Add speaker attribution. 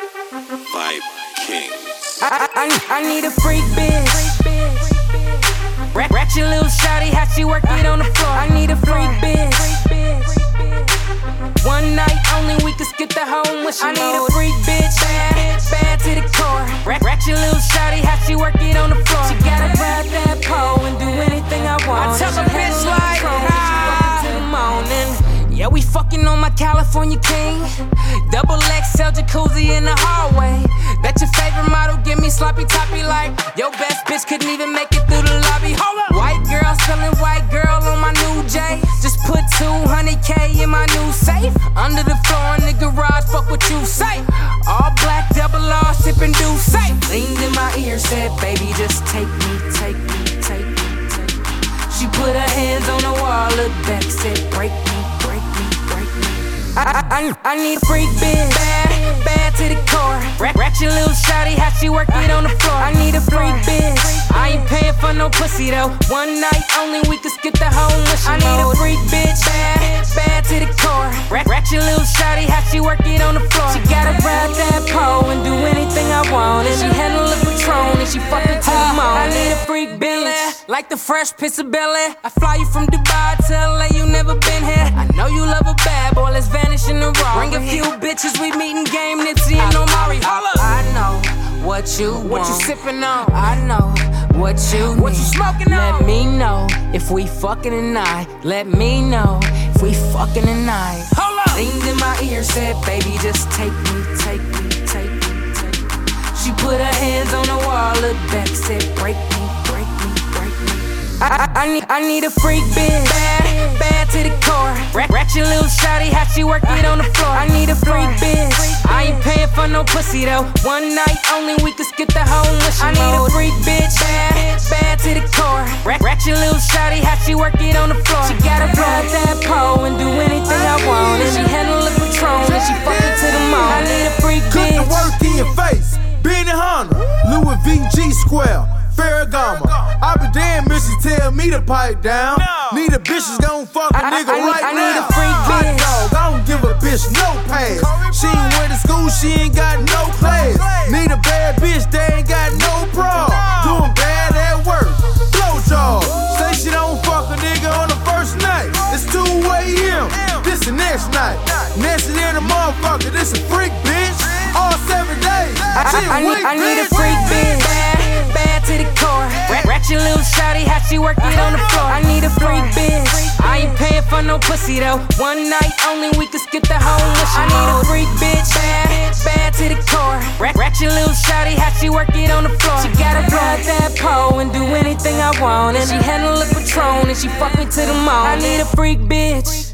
Speaker 1: Vibe Kings.
Speaker 2: I need a freak bitch. Ratchet little shawty, how she work it on the floor. I need a freak bitch. One night only, we can skip the whole mushy mode. I need a freak bitch, bad to the core. Ratchet little shawty, how she work it on the floor. She gotta grab that pole and do anything I want. I tell a bitch like, to the morning. Yeah, we fucking on my California king. Double XL jacuzzi in the hallway. That's your favorite model, give me sloppy toppy like your best bitch couldn't even make it through the lobby. Hold up. White girl selling white girl on my new J. Just put 200K in my new safe. Under the floor in the garage, fuck what you say. All black, double R, sipping do safe. Leaned in my ear, said, baby, just take me, take me, take me, take me. She put her hands on the wall, looked back, said, break me, break me, break me. I need a freak bitch, bad to the core. Ratchet little shawty, how she work it on the floor. I need a freak bitch. I ain't paying for no pussy though. One night only, we can skip the whole mushy mode. I need a freak bitch, bad to the core. Ratchet little shawty, how she work it on the floor. She gotta grab that pole and do anything I want. And she handle the Patron and she fuck me to the moon. I need a freak bitch, like the fresh piece of Bel-Air. I fly you from Dubai to LA, you never been here. I know you love a bad boy, let's vanish in the raw. Bring a few bitches, we meeting game Nipsey and Omari. I know what you want. What you sipping on? I know what you need. What you smoking on? Let me know if we fucking tonight. Let me know if we fucking tonight. Hold up. Leaned in my ear, said, baby, just take me, take me, take me, take me. She put her hands on the wall, looked back, said, break me, break me, break me. I need a freak bitch, bad to the core. Ratchet little shawty, how she work it on the floor. I need a freak bitch. I ain't paying for no pussy though. One night only, we can skip the whole mushy mode. I need a freak bitch, bad to the core. Ratchet little shawty, how she work it on the floor. She gotta grab that pole and do anything I want. And she handle the Patron and she fuck me to the moon. I need a freak bitch.
Speaker 3: Cook the work in your face, Benny Hunter, Louis V G Square, Ferragamo. I be damn if she tell me to pipe down. Need a bitch that's gon' fuck a nigga right now.
Speaker 2: I need a freak bitch.
Speaker 3: Hot dog, I don't give a bitch no pass. She ain't went to school, she ain't got no class. Need a bad bitch, they ain't got no bra. Doing bad at work, blow job. Say she don't fuck a nigga on the first night. It's 2 a.m. This the next night. Next than a motherfucker, this a freak bitch. All 7 days.
Speaker 2: I need a freak bitch, bad to the core. Ratchet little shawty, how she work it on the floor. I need a freak bitch. I ain't paying for no pussy though. One night only, we can skip the whole mushy mode. I need a freak bitch, bad to the core. Ratchet little shawty, how she work it on the floor. She gotta grab that pole and do anything I want. And she handle the Patron and she fuck me to the moon. I need a freak bitch.